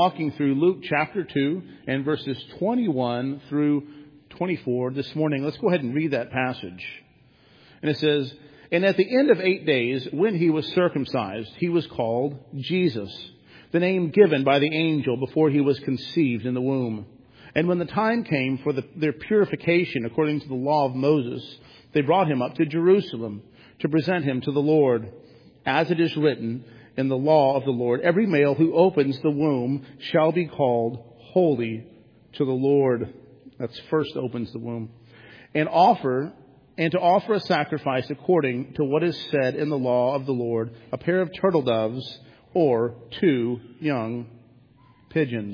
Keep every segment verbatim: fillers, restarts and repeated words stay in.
Walking through Luke chapter two and verses twenty-one through twenty-four this morning. Let's go ahead and read that passage. And it says, "And at the end of eight days, when he was circumcised, he was called Jesus, the name given by the angel before he was conceived in the womb. And when the time came for the, their purification according to the law of Moses, they brought him up to Jerusalem to present him to the Lord. As it is written in the law of the Lord, every male who opens the womb shall be called holy to the Lord." That's first opens the womb. And offer, and to offer a sacrifice according to what is said in the law of the Lord, a pair of turtle doves or two young pigeons.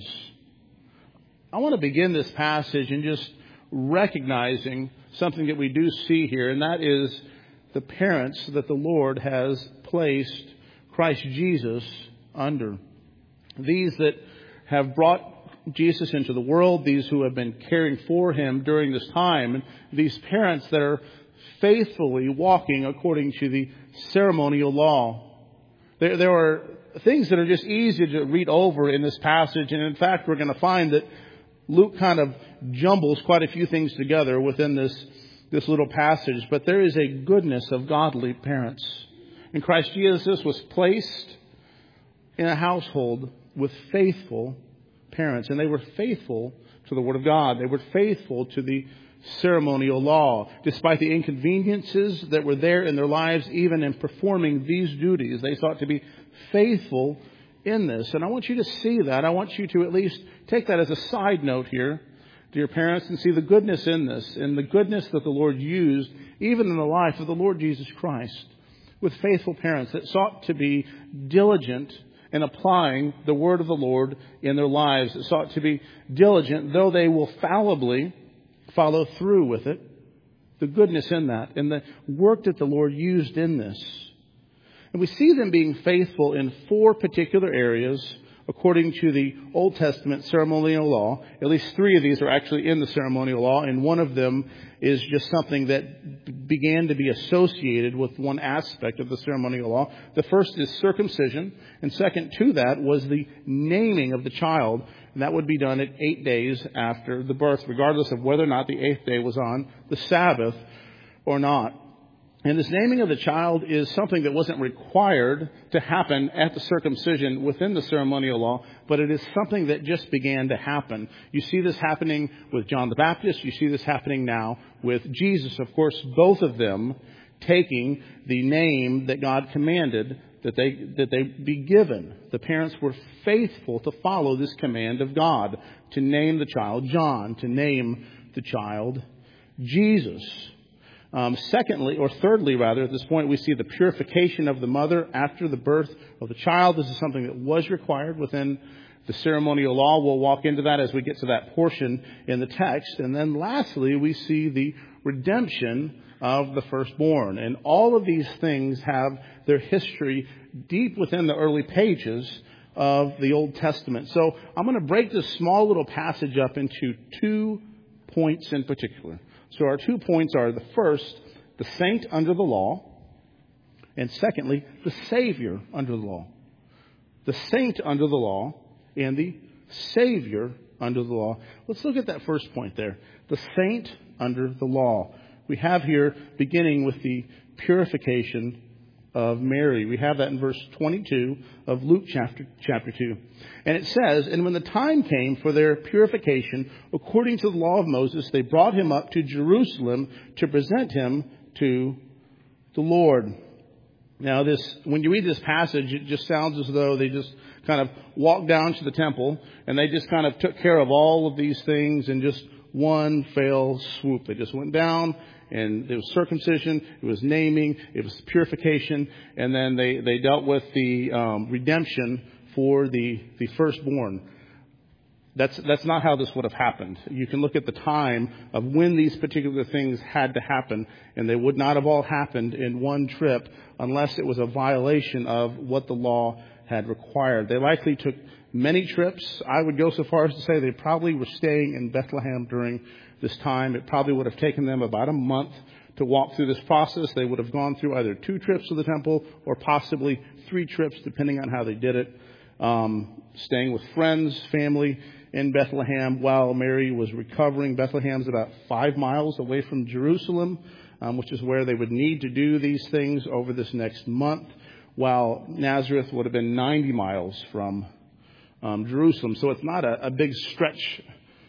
I want to begin this passage in just recognizing something that we do see here, and that is the parents that the Lord has placed Christ Jesus under. These that have brought Jesus into the world, these who have been caring for him during this time, these parents that are faithfully walking according to the ceremonial law. There, there are things that are just easy to read over in this passage, and in fact we're going to find that Luke kind of jumbles quite a few things together within this, this little passage, but there is a goodness of godly parents. And Christ Jesus was placed in a household with faithful parents. And they were faithful to the Word of God. They were faithful to the ceremonial law. Despite the inconveniences that were there in their lives, even in performing these duties, they sought to be faithful in this. And I want you to see that. I want you to at least take that as a side note here, dear parents, and see the goodness in this, and the goodness that the Lord used, even in the life of the Lord Jesus Christ, with faithful parents that sought to be diligent in applying the word of the Lord in their lives, that sought to be diligent, though they will fallibly follow through with it. The goodness in that, and the work that the Lord used in this. And we see them being faithful in four particular areas according to the Old Testament ceremonial law. At least three of these are actually in the ceremonial law, and one of them is just something that began to be associated with one aspect of the ceremonial law. The first is circumcision, and second to that was the naming of the child, and that would be done at eight days after the birth, regardless of whether or not the eighth day was on the Sabbath or not. And this naming of the child is something that wasn't required to happen at the circumcision within the ceremonial law, but it is something that just began to happen. You see this happening with John the Baptist. You see this happening now with Jesus. Of course, both of them taking the name that God commanded that they, that they be given. The parents were faithful to follow this command of God, to name the child John, to name the child Jesus. Um, secondly, or thirdly rather, at this point, we see the purification of the mother after the birth of the child. This is something that was required within the ceremonial law. We'll walk into that as we get to that portion in the text. And then lastly, we see the redemption of the firstborn. And all of these things have their history deep within the early pages of the Old Testament. So I'm going to break this small little passage up into two points in particular. So our two points are, the first, the saint under the law, and secondly, the Savior under the law. The saint under the law and the Savior under the law. Let's look at that first point there. The saint under the law. We have here, beginning with the purification of Mary. We have that in verse twenty-two of Luke chapter, chapter two. And it says, "And when the time came for their purification, according to the law of Moses, they brought him up to Jerusalem to present him to the Lord." Now, this, when you read this passage, it just sounds as though they just kind of walked down to the temple and they just kind of took care of all of these things in just one fell swoop. They just went down, and it was circumcision, it was naming, it was purification, and then they, they dealt with the um, redemption for the, the firstborn. That's, that's not how this would have happened. You can look at the time of when these particular things had to happen, and they would not have all happened in one trip unless it was a violation of what the law had required. They likely took many trips. I would go so far as to say they probably were staying in Bethlehem during this time. It probably would have taken them about a month to walk through this process. They would have gone through either two trips to the temple or possibly three trips, depending on how they did it. um, staying with friends, family in Bethlehem while Mary was recovering. Bethlehem's about five miles away from Jerusalem, um, which is where they would need to do these things over this next month, while Nazareth would have been ninety miles from um, Jerusalem. So it's not a, a big stretch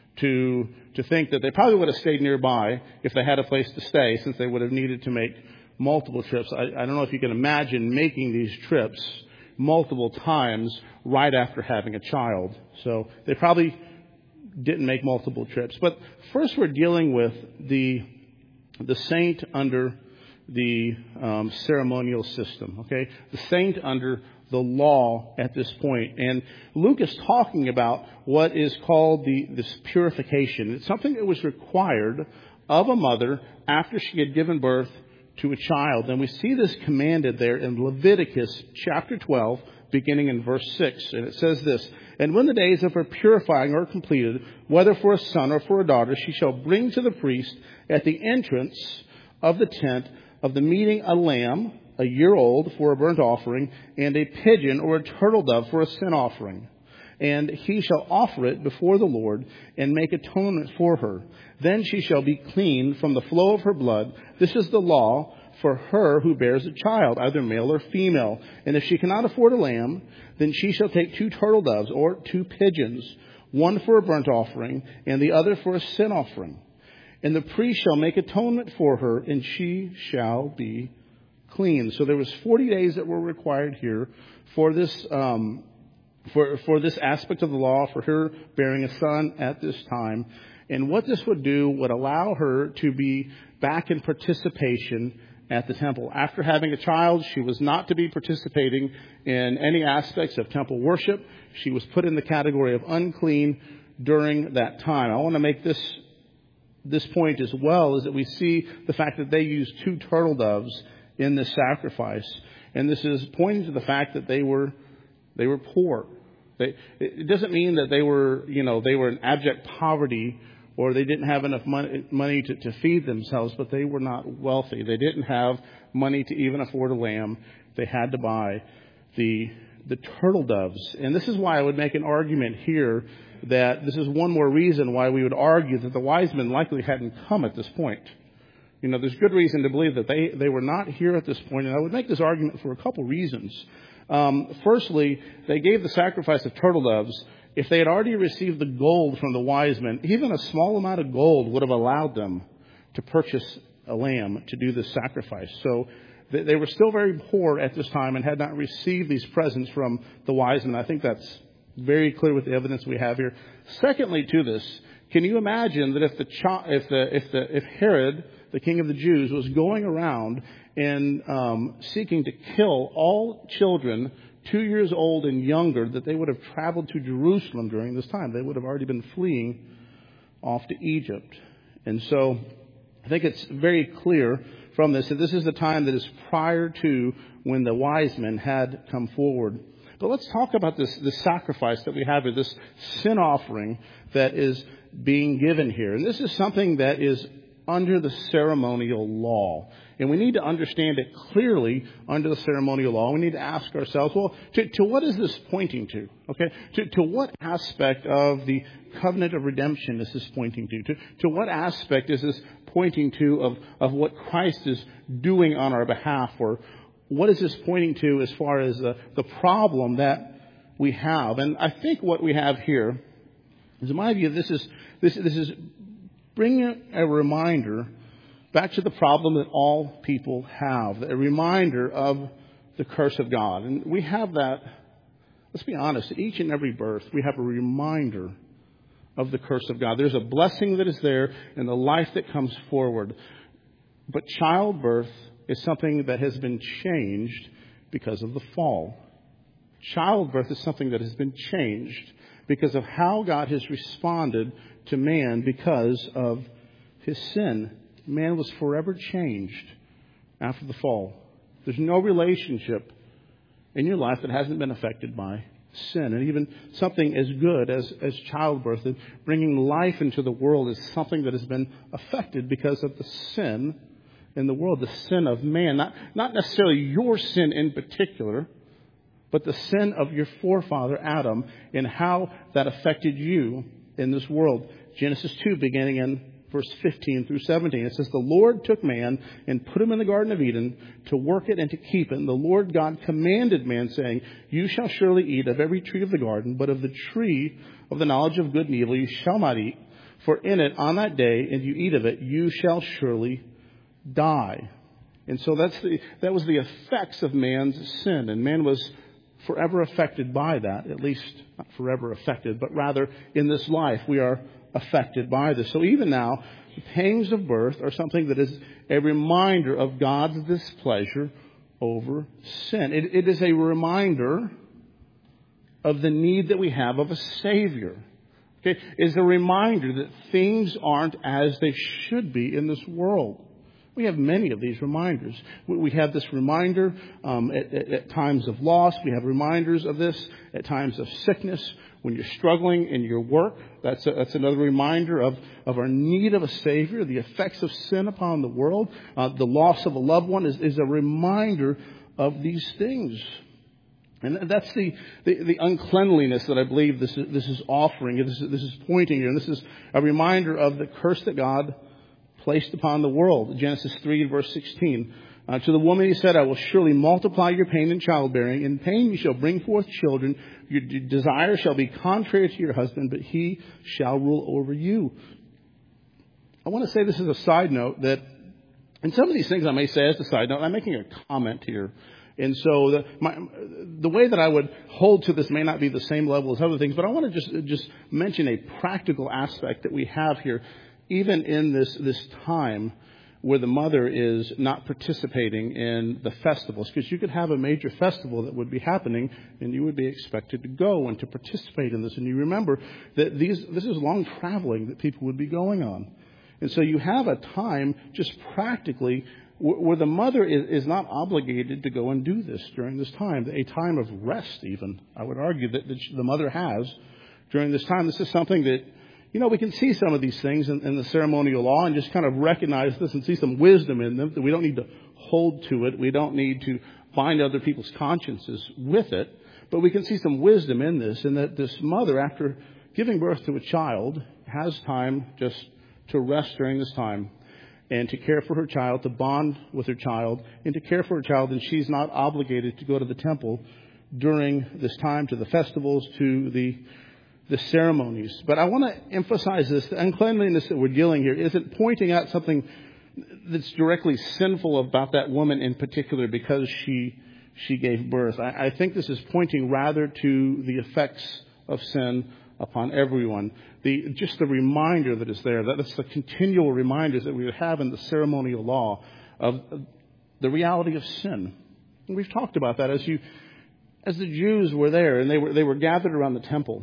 to to think that they probably would have stayed nearby if they had a place to stay, since they would have needed to make multiple trips. I, I don't know if you can imagine making these trips multiple times right after having a child. So they probably didn't make multiple trips. But first we're dealing with the the saint under the um, ceremonial system, okay? The saint under the law at this point. And Luke is talking about what is called the this purification. It's something that was required of a mother after she had given birth to a child. And we see this commanded there in Leviticus chapter twelve, beginning in verse six. And it says this, "And when the days of her purifying are completed, whether for a son or for a daughter, she shall bring to the priest at the entrance of the tent of the meeting a lamb, a year old, for a burnt offering, and a pigeon or a turtle dove for a sin offering. And he shall offer it before the Lord and make atonement for her. Then she shall be clean from the flow of her blood. This is the law for her who bears a child, either male or female. And if she cannot afford a lamb, then she shall take two turtle doves or two pigeons, one for a burnt offering and the other for a sin offering. And the priest shall make atonement for her, and she shall be clean." So there was forty days that were required here for this um, for for this aspect of the law, for her bearing a son at this time. And what this would do would allow her to be back in participation at the temple. After having a child, she was not to be participating in any aspects of temple worship. She was put in the category of unclean during that time. I want to make this this point as well, is that we see the fact that they used two turtle doves in this sacrifice. And this is pointing to the fact that they were they were poor. They, it doesn't mean that they were, you know, they were in abject poverty or they didn't have enough money, money to, to feed themselves, but they were not wealthy. They didn't have money to even afford a lamb. They had to buy the the turtle doves. And this is why I would make an argument here that this is one more reason why we would argue that the wise men likely hadn't come at this point. You know, there's good reason to believe that they, they were not here at this point. And I would make this argument for a couple reasons. Um, firstly, they gave the sacrifice of turtle doves. If they had already received the gold from the wise men, even a small amount of gold would have allowed them to purchase a lamb to do this sacrifice. So they, they were still very poor at this time and had not received these presents from the wise men. I think that's very clear with the evidence we have here. Secondly, to this, can you imagine that if the if the if the if Herod, the king of the Jews, was going around and um, seeking to kill all children two years old and younger, that they would have traveled to Jerusalem during this time? They would have already been fleeing off to Egypt. And so I think it's very clear from this that this is the time that is prior to when the wise men had come forward. But let's talk about this, this sacrifice that we have here, this sin offering that is being given here. And this is something that is under the ceremonial law. And we need to understand it clearly under the ceremonial law. We need to ask ourselves, well, to, to what is this pointing to? Okay, to, to what aspect of the covenant of redemption is this pointing to? To, to what aspect is this pointing to of, of what Christ is doing on our behalf? Or what is this pointing to as far as the, the problem that we have? And I think what we have here is, in my view, this is this this is bringing a reminder back to the problem that all people have, a reminder of the curse of God. And we have that, let's be honest, at each and every birth, we have a reminder of the curse of God. There's a blessing that is there in the life that comes forward. But childbirth is something that has been changed because of the fall. Childbirth is something that has been changed because of how God has responded to man because of his sin. Man was forever changed after the fall. There's no relationship in your life that hasn't been affected by sin. And even something as good as, as childbirth and bringing life into the world is something that has been affected because of the sin in the world, the sin of man. Not, not necessarily your sin in particular, but the sin of your forefather Adam and how that affected you in this world. Genesis two, beginning in verse fifteen through seventeen. It says, the Lord took man and put him in the Garden of Eden to work it and to keep it. And the Lord God commanded man, saying, you shall surely eat of every tree of the garden, but of the tree of the knowledge of good and evil you shall not eat. For in it, on that day, and you eat of it, you shall surely die. And so that's the, that was the effects of man's sin. And man was forever affected by that. At least not forever affected, but rather in this life we are affected by this. So even now, the pangs of birth are something that is a reminder of God's displeasure over sin. It, it is a reminder of the need that we have of a Savior. Okay, it's a reminder that things aren't as they should be in this world. We have many of these reminders. We have this reminder um, at, at, at times of loss. We have reminders of this at times of sickness. When you're struggling in your work, that's a, that's another reminder of, of our need of a Savior. The effects of sin upon the world, uh, the loss of a loved one is, is a reminder of these things. And that's the, the, the uncleanliness that I believe this is, this is offering. This is, this is pointing here. And this is a reminder of the curse that God placed upon the world. Genesis three, verse sixteen. Uh, to the woman he said, I will surely multiply your pain in childbearing. In pain you shall bring forth children. Your desire shall be contrary to your husband, but he shall rule over you. I want to say this as a side note that, and some of these things I may say as a side note, I'm making a comment here. And so the, my, the way that I would hold to this may not be the same level as other things, but I want to just just mention a practical aspect that we have here, even in this this time where the mother is not participating in the festivals. Because you could have a major festival that would be happening, and you would be expected to go and to participate in this. And you remember that these this is long traveling that people would be going on. And so you have a time just practically where the mother is not obligated to go and do this during this time, a time of rest even, I would argue, that the mother has during this time. This is something that, you know, we can see some of these things in, in the ceremonial law and just kind of recognize this and see some wisdom in them, that we don't need to hold to it. We don't need to bind other people's consciences with it. But we can see some wisdom in this, and that this mother, after giving birth to a child, has time just to rest during this time, and to care for her child, to bond with her child, and to care for her child. And she's not obligated to go to the temple during this time, to the festivals, to the the ceremonies. But I want to emphasize this. The uncleanliness that we're dealing here isn't pointing out something that's directly sinful about that woman in particular because she she gave birth. I, I think this is pointing rather to the effects of sin upon everyone. The just the reminder that is there, that it's the continual reminders that we have in the ceremonial law of the reality of sin. And we've talked about that as you as the Jews were there and they were they were gathered around the temple.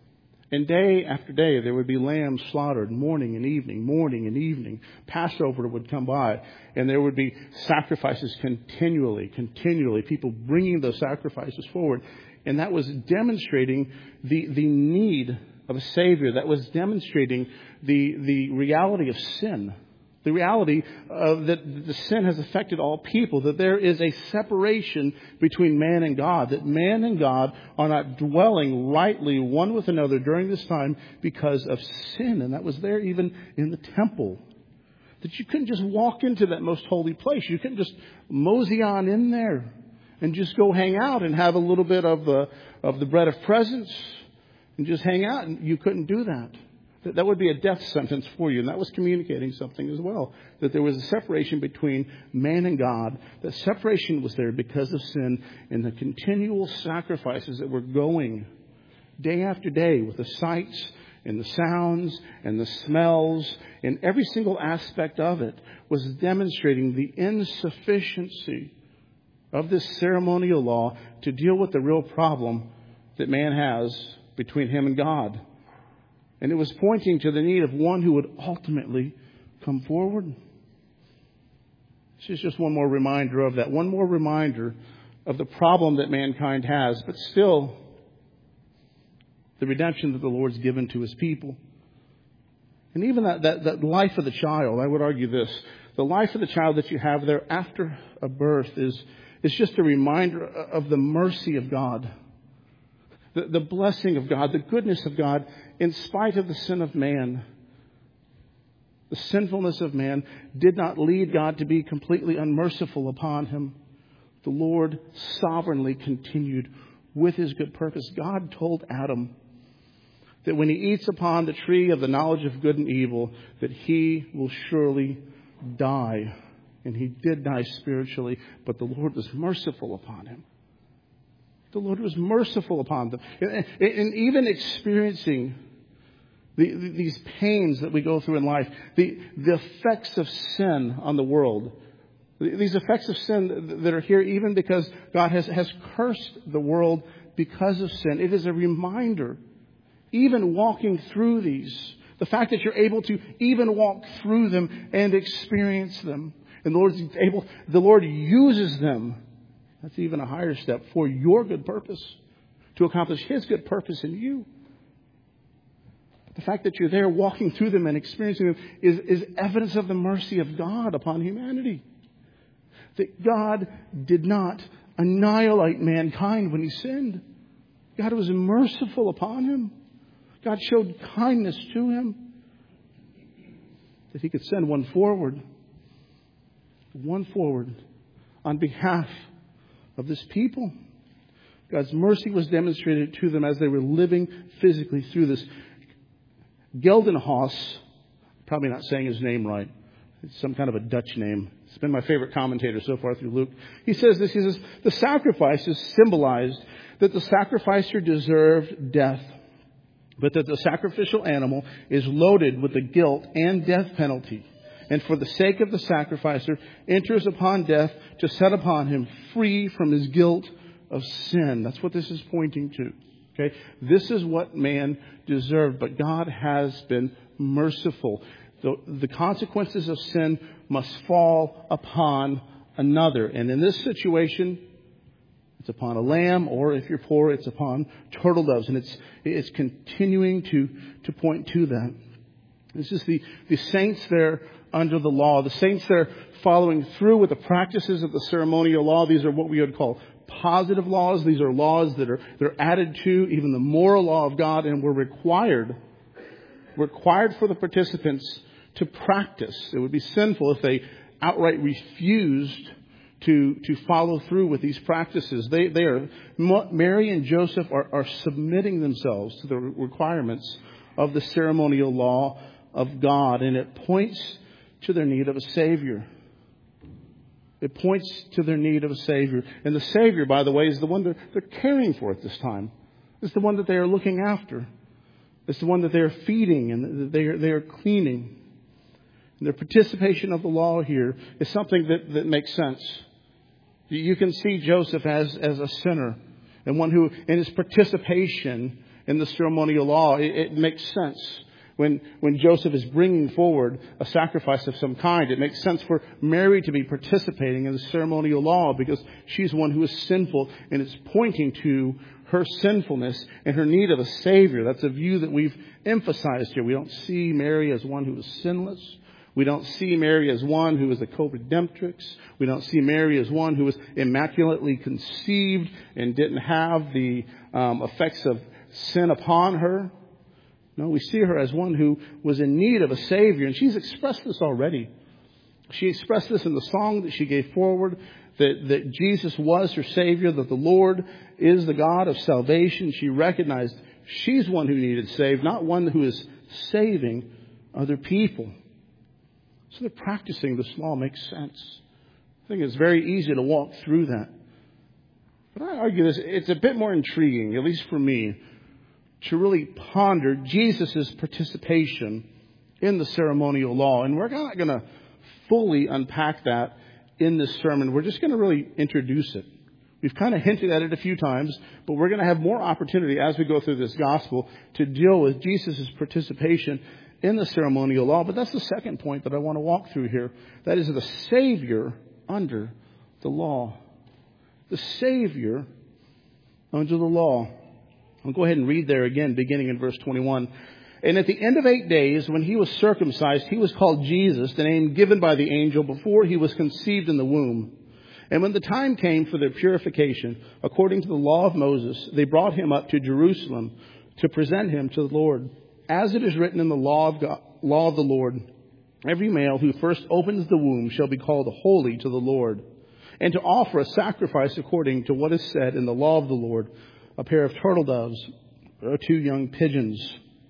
And day after day there would be lambs slaughtered morning and evening, morning and evening. Passover would come by and there would be sacrifices continually, continually, people bringing those sacrifices forward. And that was demonstrating the, the need of a Savior. That was demonstrating the, the reality of sin. The reality of that the sin has affected all people. That there is a separation between man and God. That man and God are not dwelling rightly one with another during this time because of sin. And that was there even in the temple. That you couldn't just walk into that most holy place. You couldn't just mosey on in there and just go hang out and have a little bit of the of the bread of presence and just hang out. And you couldn't do that. That, that would be a death sentence for you. And that was communicating something as well. That there was a separation between man and God. That separation was there because of sin and the continual sacrifices that were going day after day with the sights and the sounds and the smells and every single aspect of it was demonstrating the insufficiency of this ceremonial law to deal with the real problem that man has between him and God. And it was pointing to the need of one who would ultimately come forward. This is just one more reminder of that. One more reminder of the problem that mankind has, but still the redemption that the Lord's given to his people. And even that, that, that life of the child, I would argue this. The life of the child that you have there after a birth is It's just a reminder of the mercy of God, the, the blessing of God, the goodness of God, in spite of the sin of man. The sinfulness of man did not lead God to be completely unmerciful upon him. The Lord sovereignly continued with his good purpose. God told Adam that when he eats upon the tree of the knowledge of good and evil, that he will surely die. And he did die spiritually, but the Lord was merciful upon him. The Lord was merciful upon them. And, and even experiencing the, the, these pains that we go through in life, the, the effects of sin on the world, these effects of sin that are here even because God has, has cursed the world because of sin. It is a reminder, even walking through these, the fact that you're able to even walk through them and experience them. And the Lord's able, the Lord uses them. That's even a higher step for your good purpose, to accomplish His good purpose in you. The fact that you're there walking through them and experiencing them is, is evidence of the mercy of God upon humanity. That God did not annihilate mankind when He sinned. God was merciful upon him. God showed kindness to him. That He could send one forward. One forward on behalf of this people. God's mercy was demonstrated to them as they were living physically through this. Geldenhuis, probably not saying his name right. It's some kind of a Dutch name. It's been my favorite commentator so far through Luke. He says this, he says, the sacrifices symbolized that the sacrificer deserved death, but that the sacrificial animal is loaded with the guilt and death penalty. And for the sake of the sacrificer, enters upon death to set upon him free from his guilt of sin. That's what this is pointing to. Okay, this is what man deserved, but God has been merciful. The, the consequences of sin must fall upon another. And in this situation, it's upon a lamb, or if you're poor, it's upon turtle doves. And it's it's continuing to, to point to that. This is the, the saints there under the law. The saints there following through with the practices of the ceremonial law. These are what we would call positive laws. These are laws that are they're added to even the moral law of God, and were required, required for the participants to practice. It would be sinful if they outright refused to to follow through with these practices. They they are Mary and Joseph are, are submitting themselves to the requirements of the ceremonial law of God, and it points to their need of a Savior. It points to their need of a Savior. And the Savior, by the way, is the one that they're caring for at this time. It's the one that they are looking after. It's the one that they are feeding and that they are, they are cleaning. And their participation of the law here is something that, that makes sense. You can see Joseph as, as a sinner, and one who, in his participation in the ceremonial law, it, it makes sense. When, when Joseph is bringing forward a sacrifice of some kind, it makes sense for Mary to be participating in the ceremonial law because she's one who is sinful, and it's pointing to her sinfulness and her need of a Savior. That's a view that we've emphasized here. We don't see Mary as one who is sinless. We don't see Mary as one who is a co-redemptrix. We don't see Mary as one who was immaculately conceived and didn't have the um, effects of sin upon her. No, we see her as one who was in need of a Savior. And she's expressed this already. She expressed this in the song that she gave forward, that, that Jesus was her Savior, that the Lord is the God of salvation. She recognized she's one who needed saved, not one who is saving other people. So they're practicing this law makes sense. I think it's very easy to walk through that. But I argue this, it's a bit more intriguing, at least for me, to really ponder Jesus' participation in the ceremonial law. And we're not going to fully unpack that in this sermon. We're just going to really introduce it. We've kind of hinted at it a few times, but we're going to have more opportunity as we go through this gospel to deal with Jesus' participation in the ceremonial law. But that's the second point that I want to walk through here. That is the Savior under the law. The Savior under the law. I'll go ahead and read there again, beginning in verse twenty-one. And at the end of eight days, when he was circumcised, he was called Jesus, the name given by the angel before he was conceived in the womb. And when the time came for their purification, according to the law of Moses, they brought him up to Jerusalem to present him to the Lord. As it is written in the law of God, law of the Lord, every male who first opens the womb shall be called holy to the Lord. And to offer a sacrifice according to what is said in the law of the Lord, a pair of turtle doves or two young pigeons.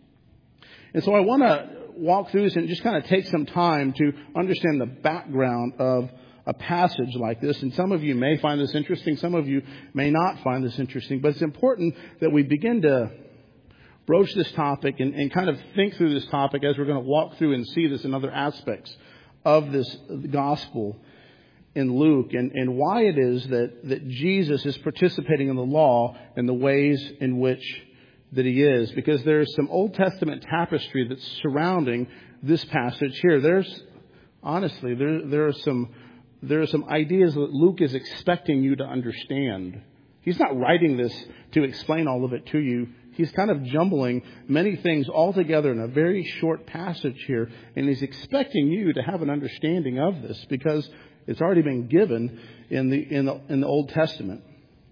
And so I want to walk through this and just kind of take some time to understand the background of a passage like this. And some of you may find this interesting. Some of you may not find this interesting. But it's important that we begin to broach this topic and, and kind of think through this topic as we're going to walk through and see this in other aspects of this gospel in Luke, and, and why it is that, that Jesus is participating in the law and the ways in which that he is. Because there's some Old Testament tapestry that's surrounding this passage here. There's, honestly, there, there are some there are some ideas that Luke is expecting you to understand. He's not writing this to explain all of it to you. He's kind of jumbling many things all together in a very short passage here. And he's expecting you to have an understanding of this because it's already been given in the, in the, in the Old Testament.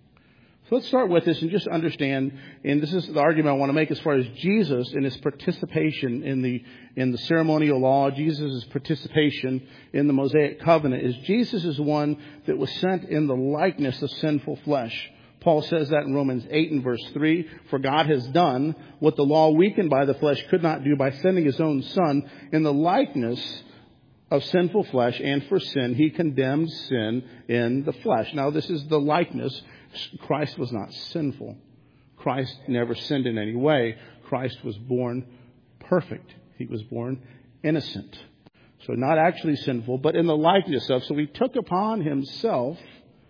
So let's start with this and just understand, and this is the argument I want to make as far as Jesus and his participation in the in the ceremonial law, Jesus' participation in the Mosaic covenant, is Jesus is one that was sent in the likeness of sinful flesh. Paul says that in Romans eight and verse three, for God has done what the law weakened by the flesh could not do by sending his own Son in the likeness of sinful flesh, and for sin he condemned sin in the flesh. Now this is the likeness. Christ was not sinful. Christ never sinned in any way. Christ was born perfect. He was born innocent. So not actually sinful, but in the likeness of. So he took upon himself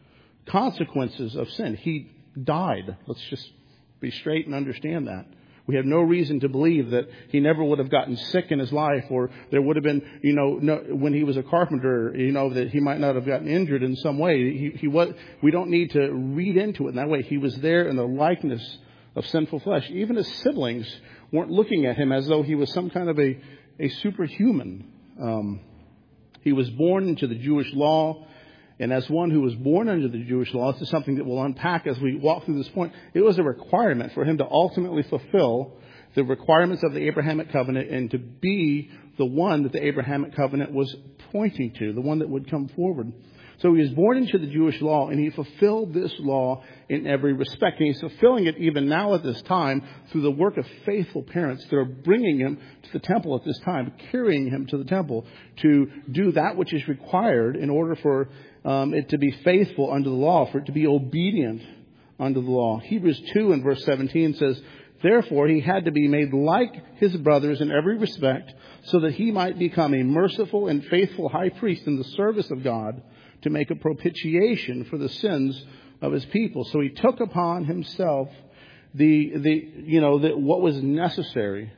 consequences of sin. He died. Let's just be straight and understand that. We have no reason to believe that he never would have gotten sick in his life, or there would have been, you know, no, when he was a carpenter, you know, that he might not have gotten injured in some way. He, he was, we don't need to read into it in that way. He was there in the likeness of sinful flesh. Even his siblings weren't looking at him as though he was some kind of a, a superhuman. Um, he was born into the Jewish law. And as one who was born under the Jewish law, this is something that we'll unpack as we walk through this point. It was a requirement for him to ultimately fulfill the requirements of the Abrahamic covenant and to be the one that the Abrahamic covenant was pointing to, the one that would come forward. So he was born into the Jewish law, and he fulfilled this law in every respect. And he's fulfilling it even now at this time through the work of faithful parents that are bringing him to the temple at this time, carrying him to the temple to do that which is required in order for um, it to be faithful under the law, for it to be obedient under the law. Hebrews two and verse seventeen says, therefore he had to be made like his brothers in every respect, so that he might become a merciful and faithful high priest in the service of God, to make a propitiation for the sins of his people. So he took upon himself the, the you know, the, what was necessary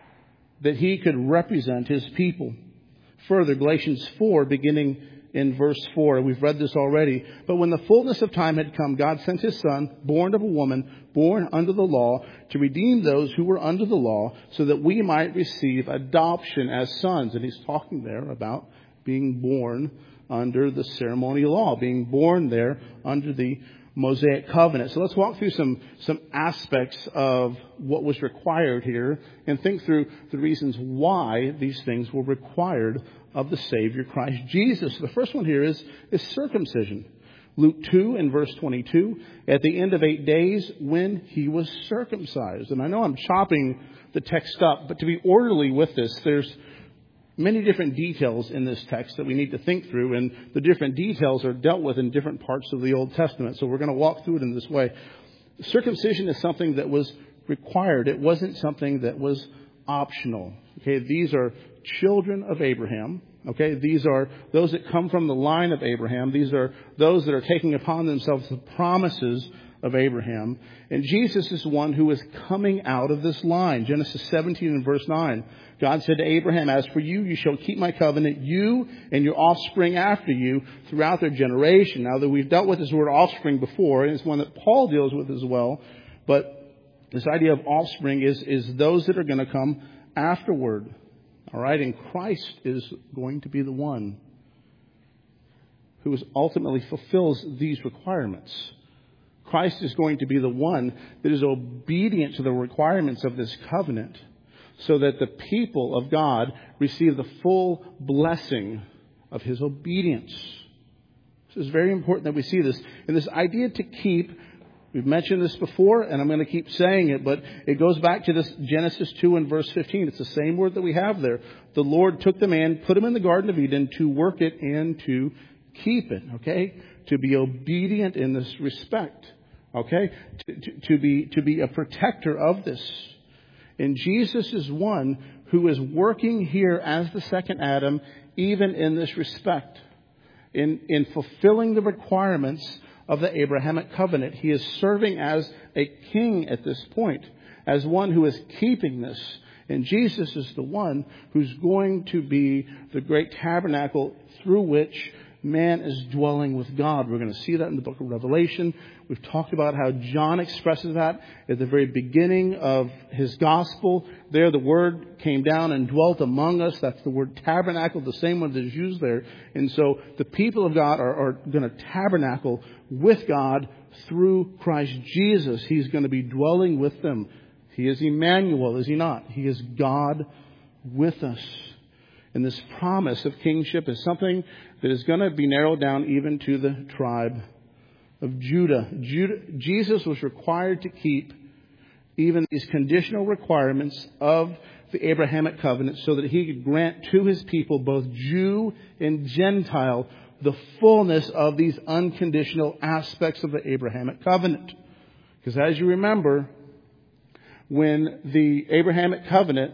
that he could represent his people. Further, Galatians four, beginning in verse four, we've read this already. But when the fullness of time had come, God sent his Son, born of a woman, born under the law, to redeem those who were under the law, so that we might receive adoption as sons. And he's talking there about being born under the ceremonial law, being born there under the Mosaic covenant. So let's walk through some, some aspects of what was required here and think through the reasons why these things were required of the Savior Christ Jesus. The first one here is, is circumcision. Luke two and verse twenty-two, at the end of eight days when he was circumcised. And I know I'm chopping the text up, but to be orderly with this, there's many different details in this text that we need to think through, and the different details are dealt with in different parts of the Old Testament. So we're going to walk through it in this way. Circumcision is something that was required. It wasn't something that was optional. Okay, these are children of Abraham. Okay, these are those that come from the line of Abraham. These are those that are taking upon themselves the promises of Abraham. And Jesus is one who is coming out of this line. Genesis seventeen and verse nine. God said to Abraham, as for you, you shall keep my covenant, you and your offspring after you, throughout their generation. Now that we've dealt with this word offspring before, and it's one that Paul deals with as well. But this idea of offspring is, is those that are going to come afterward. All right, and Christ is going to be the one who is ultimately fulfills these requirements. Christ is going to be the one that is obedient to the requirements of this covenant so that the people of God receive the full blessing of his obedience. This is very important that we see this. And this idea to keep, we've mentioned this before, and I'm going to keep saying it, but it goes back to this Genesis two and verse fifteen. It's the same word that we have there. The Lord took the man, put him in the Garden of Eden to work it and to keep it, okay? To be obedient in this respect, okay? To, to, to be, to be a protector of this. And Jesus is one who is working here as the second Adam, even in this respect. In, in fulfilling the requirements of the Abrahamic covenant. He is serving as a king at this point, as one who is keeping this. And Jesus is the one who's going to be the great tabernacle through which man is dwelling with God. We're going to see that in the book of Revelation. We've talked about how John expresses that at the very beginning of his gospel. There the word came down and dwelt among us. That's the word tabernacle, the same one that is used there. And so the people of God are, are going to tabernacle with God through Christ Jesus. He's going to be dwelling with them. He is Emmanuel, is he not? He is God with us. And this promise of kingship is something that is going to be narrowed down even to the tribe of Judah. Judah. Jesus was required to keep even these conditional requirements of the Abrahamic covenant so that he could grant to his people, both Jew and Gentile, the fullness of these unconditional aspects of the Abrahamic covenant. Because as you remember, when the Abrahamic covenant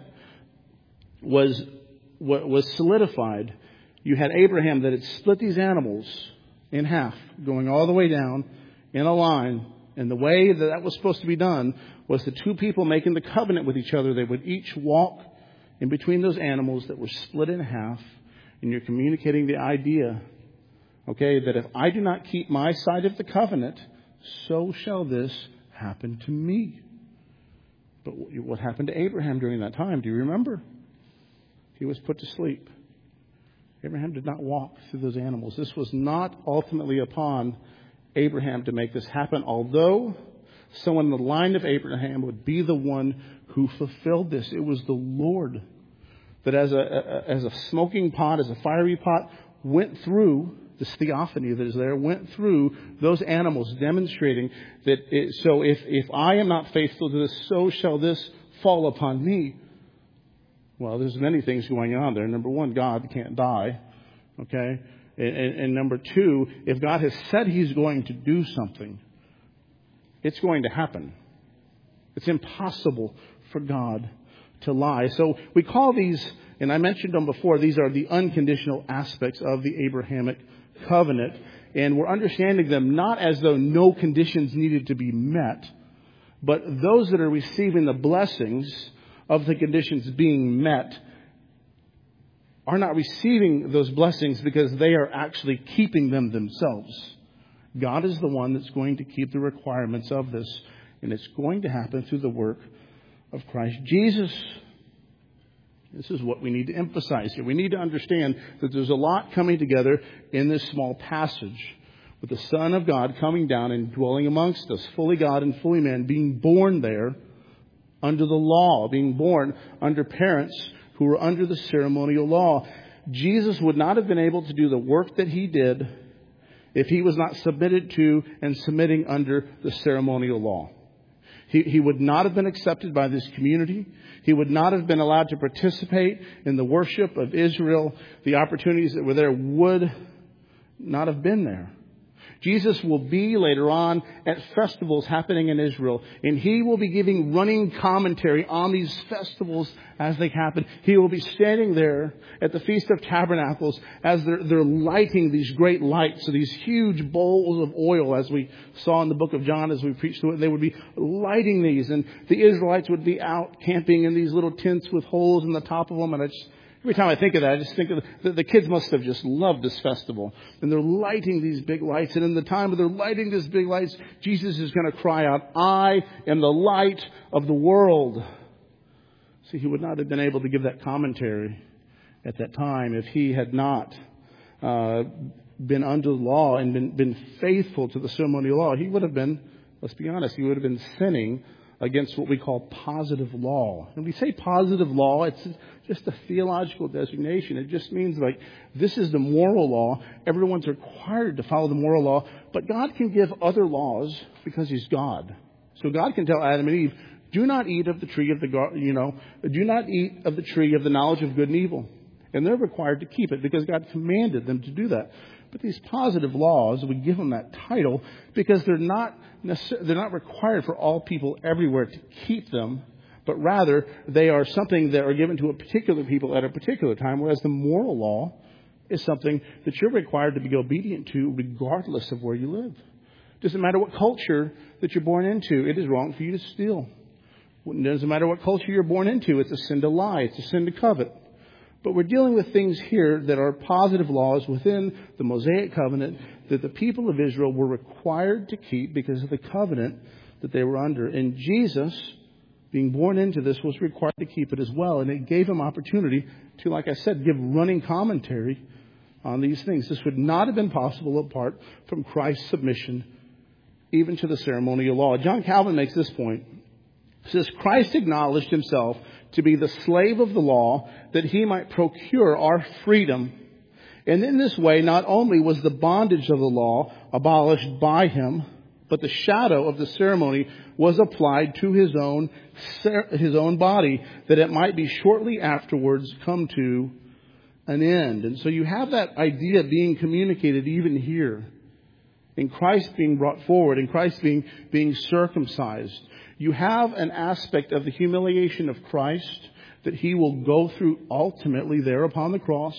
was was solidified, you had Abraham that had split these animals in half, going all the way down in a line. And the way that that was supposed to be done was the two people making the covenant with each other. They would each walk in between those animals that were split in half. And you're communicating the idea, okay, that if I do not keep my side of the covenant, so shall this happen to me. But what happened to Abraham during that time? Do you remember? He was put to sleep. Abraham did not walk through those animals. This was not ultimately upon Abraham to make this happen, although someone in the line of Abraham would be the one who fulfilled this. It was the Lord that as a, a as a smoking pot, as a fiery pot, went through this theophany that is there, went through those animals, demonstrating that it, so if, if I am not faithful to this, so shall this fall upon me. Well, there's many things going on there. Number one, God can't die. Okay? And, and, and number two, if God has said he's going to do something, it's going to happen. It's impossible for God to lie. So we call these, and I mentioned them before, these are the unconditional aspects of the Abrahamic covenant. And we're understanding them not as though no conditions needed to be met, but those that are receiving the blessings of the conditions being met are not receiving those blessings because they are actually keeping them themselves. God is the one that's going to keep the requirements of this, and it's going to happen through the work of Christ Jesus. This is what we need to emphasize here. We need to understand that there's a lot coming together in this small passage, with the Son of God coming down and dwelling amongst us, fully God and fully man, being born there under the law, being born under parents who were under the ceremonial law. Jesus would not have been able to do the work that he did if he was not submitted to and submitting under the ceremonial law. He, he would not have been accepted by this community. He would not have been allowed to participate in the worship of Israel. The opportunities that were there would not have been there. Jesus will be later on at festivals happening in Israel, and he will be giving running commentary on these festivals as they happen. He will be standing there at the Feast of Tabernacles as they're, they're lighting these great lights, so these huge bowls of oil, as we saw in the book of John as we preached through it. They would be lighting these, and the Israelites would be out camping in these little tents with holes in the top of them, and I just... Every time I think of that, I just think of the, the kids must have just loved this festival. And they're lighting these big lights. And in the time that they're lighting these big lights, Jesus is going to cry out, I am the light of the world. See, he would not have been able to give that commentary at that time if he had not uh, been under the law and been, been faithful to the ceremonial law, he would have been, let's be honest, he would have been sinning against what we call positive law. When we say positive law, it's just a theological designation. It just means like this is the moral law. Everyone's required to follow the moral law. But God can give other laws because He's God. So God can tell Adam and Eve, do not eat of the tree of the, you know, do not eat of the tree of the knowledge of good and evil. And they're required to keep it because God commanded them to do that. But these positive laws, we give them that title because they're not necess- they're not required for all people everywhere to keep them, but rather they are something that are given to a particular people at a particular time, whereas the moral law is something that you're required to be obedient to regardless of where you live. It doesn't matter what culture that you're born into. It is wrong for you to steal. It doesn't matter what culture you're born into. It's a sin to lie. It's a sin to covet. But we're dealing with things here that are positive laws within the Mosaic covenant that the people of Israel were required to keep because of the covenant that they were under. And Jesus, being born into this, was required to keep it as well. And it gave him opportunity to, like I said, give running commentary on these things. This would not have been possible apart from Christ's submission even to the ceremonial law. John Calvin makes this point. He says, Christ acknowledged himself to be the slave of the law that he might procure our freedom. And in this way, not only was the bondage of the law abolished by him, but the shadow of the ceremony was applied to his own, his own body, that it might be shortly afterwards come to an end. And so you have that idea being communicated even here. In Christ being brought forward, in Christ being, being circumcised. You have an aspect of the humiliation of Christ that he will go through ultimately there upon the cross,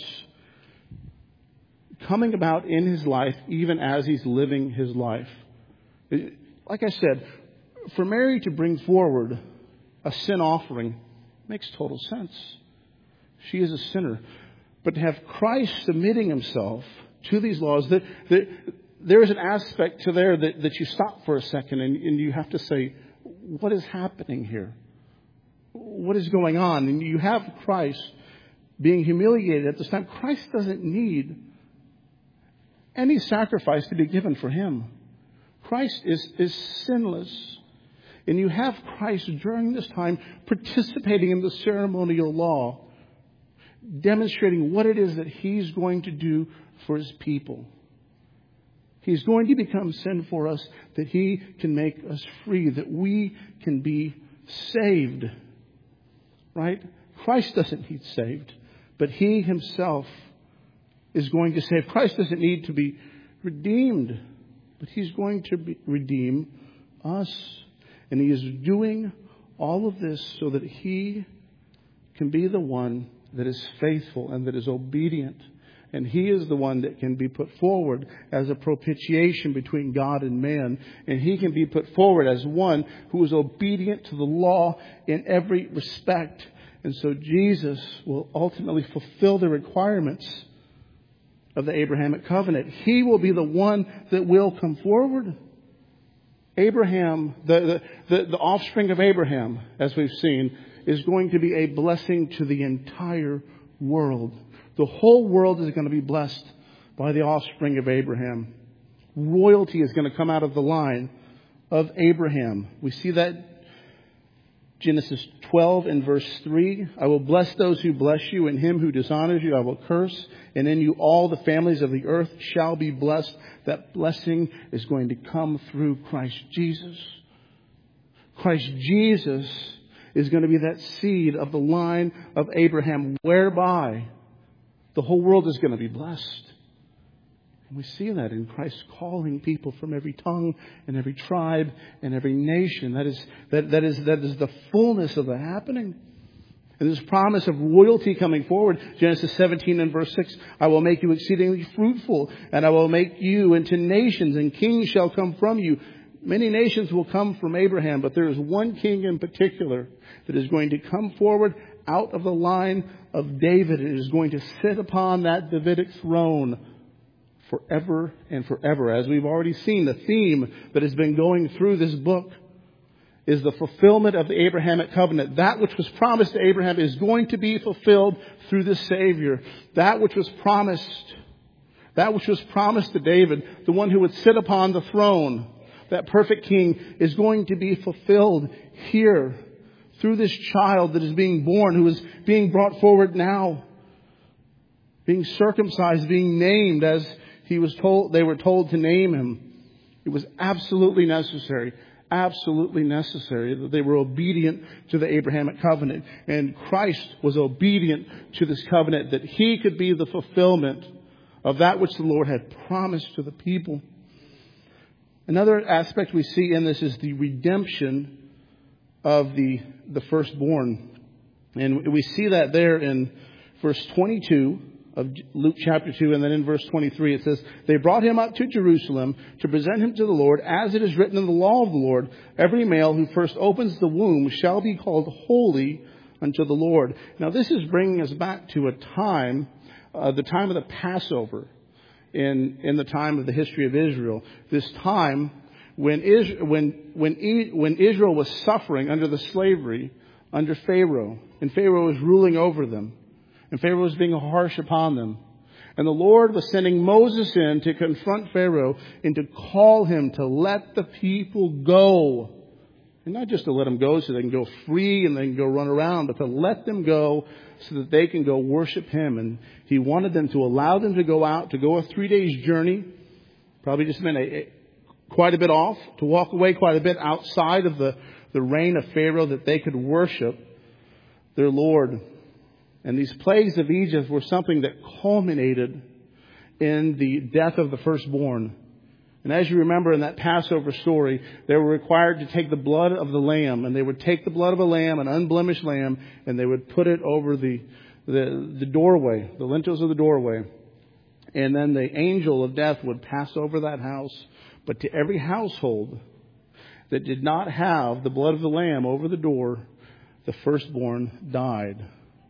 coming about in his life even as he's living his life. Like I said, for Mary to bring forward a sin offering makes total sense. She is a sinner. But to have Christ submitting himself to these laws, that, that there is an aspect to there that, that you stop for a second and, and you have to say, what is happening here? What is going on? And you have Christ being humiliated at this time. Christ doesn't need any sacrifice to be given for him. Christ is, is sinless. And you have Christ during this time participating in the ceremonial law, demonstrating what it is that he's going to do for his people. He's going to become sin for us that he can make us free, that we can be saved. Right? Christ doesn't need saved, but he himself is going to save. Christ doesn't need to be redeemed, but he's going to be, redeem us. And he is doing all of this so that he can be the one that is faithful and that is obedient. And he is the one that can be put forward as a propitiation between God and man. And he can be put forward as one who is obedient to the law in every respect. And so Jesus will ultimately fulfill the requirements of the Abrahamic covenant. He will be the one that will come forward. Abraham, the, the, the, the offspring of Abraham, as we've seen, is going to be a blessing to the entire world. The whole world is going to be blessed by the offspring of Abraham. Royalty is going to come out of the line of Abraham. We see that Genesis twelve and verse three. I will bless those who bless you, and him who dishonors you I will curse. And in you all the families of the earth shall be blessed. That blessing is going to come through Christ Jesus. Christ Jesus is going to be that seed of the line of Abraham, whereby the whole world is going to be blessed. And we see that in Christ calling people from every tongue and every tribe and every nation. That is, that, that is, that is the fullness of the happening. And this promise of royalty coming forward, Genesis seventeen and verse six, I will make you exceedingly fruitful, and I will make you into nations, and kings shall come from you. Many nations will come from Abraham, but there is one king in particular that is going to come forward out of the line of David. It is going to sit upon that Davidic throne forever and forever. As we've already seen, the theme that has been going through this book is the fulfillment of the Abrahamic covenant. That which was promised to Abraham is going to be fulfilled through the Savior. That which was promised, That which was promised to David, the one who would sit upon the throne, that perfect king, is going to be fulfilled here through this child that is being born, who is being brought forward now, being circumcised, being named as he was told, they were told to name him. It was absolutely necessary, absolutely necessary that they were obedient to the Abrahamic covenant. And Christ was obedient to this covenant, that he could be the fulfillment of that which the Lord had promised to the people. Another aspect we see in this is the redemption of the, the firstborn. And we see that there in verse twenty-two of Luke chapter two, and then in verse twenty-three it says, they brought him up to Jerusalem to present him to the Lord, as it is written in the law of the Lord, every male who first opens the womb shall be called holy unto the Lord. Now this is bringing us back to a time, uh, the time of the Passover in, in the time of the history of Israel. This time when, Is, when, when, when Israel was suffering under the slavery under Pharaoh, and Pharaoh was ruling over them. And Pharaoh was being harsh upon them. And the Lord was sending Moses in to confront Pharaoh and to call him to let the people go. And not just to let them go so they can go free and they can go run around, but to let them go so that they can go worship him. And he wanted them to allow them to go out, to go a three days journey. Probably just meant a, a, quite a bit off, to walk away quite a bit outside of the, the reign of Pharaoh, that they could worship their Lord. And these plagues of Egypt were something that culminated in the death of the firstborn. And as you remember in that Passover story, they were required to take the blood of the lamb. And they would take the blood of a lamb, an unblemished lamb, and they would put it over the, the, the doorway, the lintels of the doorway. And then the angel of death would pass over that house. But to every household that did not have the blood of the lamb over the door, the firstborn died.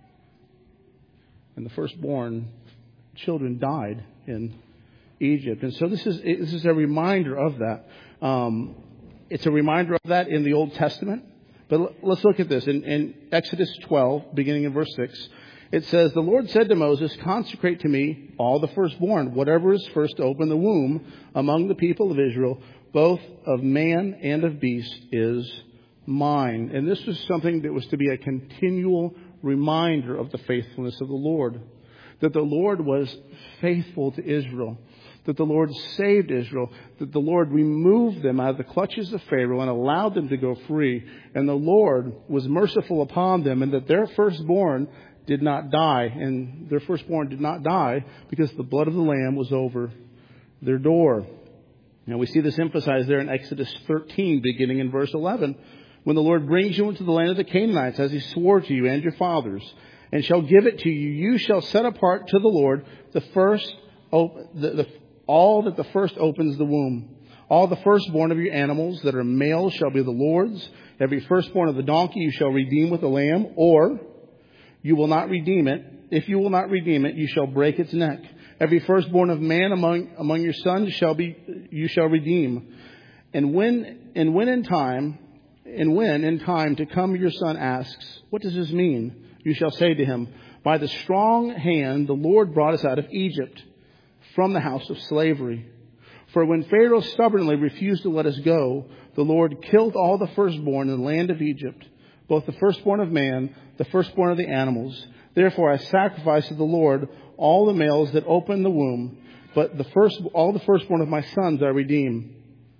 And the firstborn children died in Egypt. And so this is this is a reminder of that. Um, it's a reminder of that in the Old Testament. But let's look at this. In, in Exodus twelve, beginning in verse six, it says, the Lord said to Moses, consecrate to me all the firstborn, whatever is first to open the womb among the people of Israel, both of man and of beast, is mine. And this was something that was to be a continual reminder of the faithfulness of the Lord. That the Lord was faithful to Israel. That the Lord saved Israel. That the Lord removed them out of the clutches of Pharaoh and allowed them to go free. And the Lord was merciful upon them, and that their firstborn did not die. And their firstborn did not die because the blood of the Lamb was over their door. Now we see this emphasized there in Exodus thirteen, beginning in verse eleven. When the Lord brings you into the land of the Canaanites, as he swore to you and your fathers, and shall give it to you, you shall set apart to the Lord the first, op- the, the, all that the first opens the womb. All the firstborn of your animals that are male shall be the Lord's. Every firstborn of the donkey you shall redeem with a lamb, or you will not redeem it. If you will not redeem it, you shall break its neck. Every firstborn of man among among your sons shall be you shall redeem. And when and when in time And when, in time to come, your son asks, what does this mean? You shall say to him, by the strong hand the Lord brought us out of Egypt, from the house of slavery. For when Pharaoh stubbornly refused to let us go, the Lord killed all the firstborn in the land of Egypt, both the firstborn of man, the firstborn of the animals. Therefore I sacrifice to the Lord all the males that open the womb, but the first, all the firstborn of my sons I redeem.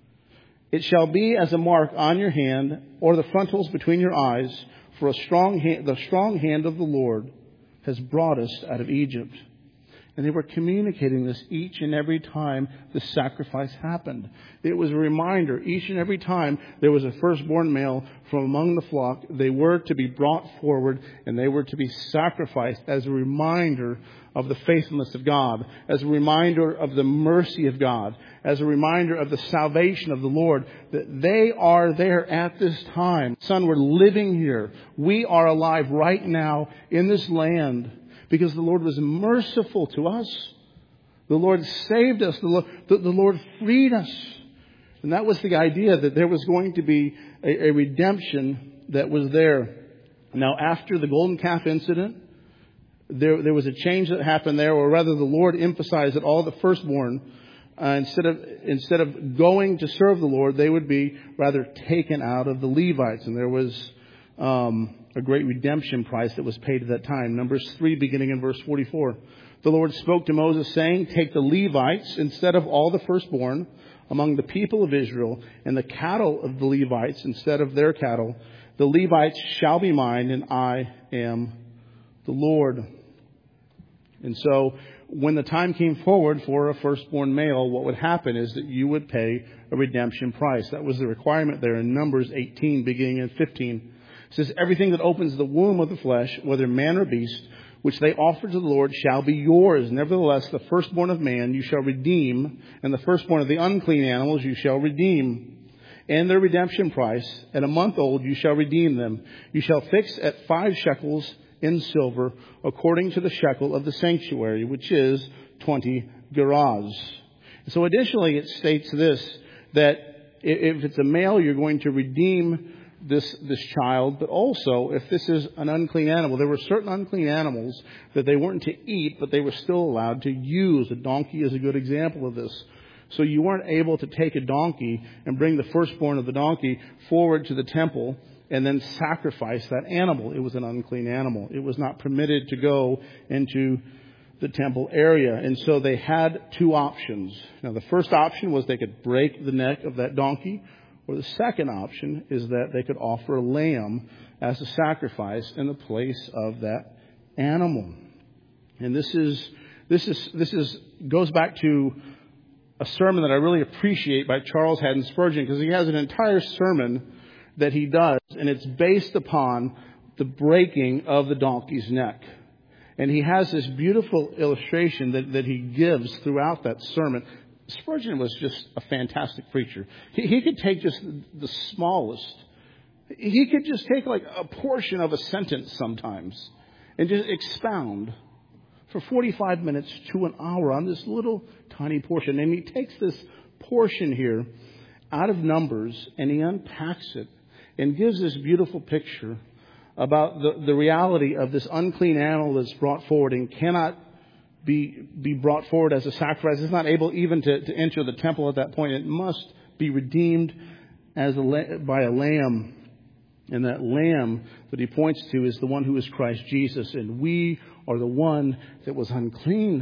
It shall be as a mark on your hand, or the frontals between your eyes, for a strong hand, the strong hand of the Lord has brought us out of Egypt. And they were communicating this each and every time the sacrifice happened. It was a reminder, each and every time there was a firstborn male from among the flock, they were to be brought forward and they were to be sacrificed as a reminder of the faithfulness of God, as a reminder of the mercy of God, as a reminder of the salvation of the Lord, that they are there at this time. Son, we're living here. We are alive right now in this land because the Lord was merciful to us. The Lord saved us. The Lord, the, the Lord freed us. And that was the idea, that there was going to be a, a redemption that was there. Now, after the golden calf incident, there, there was a change that happened there, or rather the Lord emphasized that all the firstborn, uh, instead of, instead of going to serve the Lord, they would be rather taken out of the Levites. And there was, um, a great redemption price that was paid at that time. Numbers three, beginning in verse forty-four. The Lord spoke to Moses, saying, take the Levites instead of all the firstborn among the people of Israel, and the cattle of the Levites instead of their cattle. The Levites shall be mine, and I am the Lord. And so, when the time came forward for a firstborn male, what would happen is that you would pay a redemption price. That was the requirement there in Numbers eighteen, beginning in fifteen. It says, everything that opens the womb of the flesh, whether man or beast, which they offer to the Lord, shall be yours. Nevertheless, the firstborn of man you shall redeem, and the firstborn of the unclean animals you shall redeem. And their redemption price, at a month old you shall redeem them. You shall fix at five shekels in silver, according to the shekel of the sanctuary, which is twenty gerahs. So additionally, it states this, that if it's a male, you're going to redeem this this child, but also if this is an unclean animal. There were certain unclean animals that they weren't to eat, but they were still allowed to use. A donkey is a good example of this. So you weren't able to take a donkey and bring the firstborn of the donkey forward to the temple and then sacrifice that animal. It was an unclean animal. It was not permitted to go into the temple area. And so they had two options. Now, the first option was they could break the neck of that donkey, or the second option is that they could offer a lamb as a sacrifice in the place of that animal. And this is this is this is goes back to a sermon that I really appreciate by Charles Haddon Spurgeon, because he has an entire sermon that he does, and it's based upon the breaking of the donkey's neck. And he has this beautiful illustration that, that he gives throughout that sermon. Spurgeon was just a fantastic preacher. He, he could take just the smallest. He could just take like a portion of a sentence sometimes and just expound for forty-five minutes to an hour on this little tiny portion. And he takes this portion here out of Numbers and he unpacks it and gives this beautiful picture about the, the reality of this unclean animal that's brought forward and cannot be be brought forward as a sacrifice. It's not able even to, to enter the temple at that point. It must be redeemed as a, by a lamb. And that lamb that he points to is the one who is Christ Jesus. And we are the one that was unclean.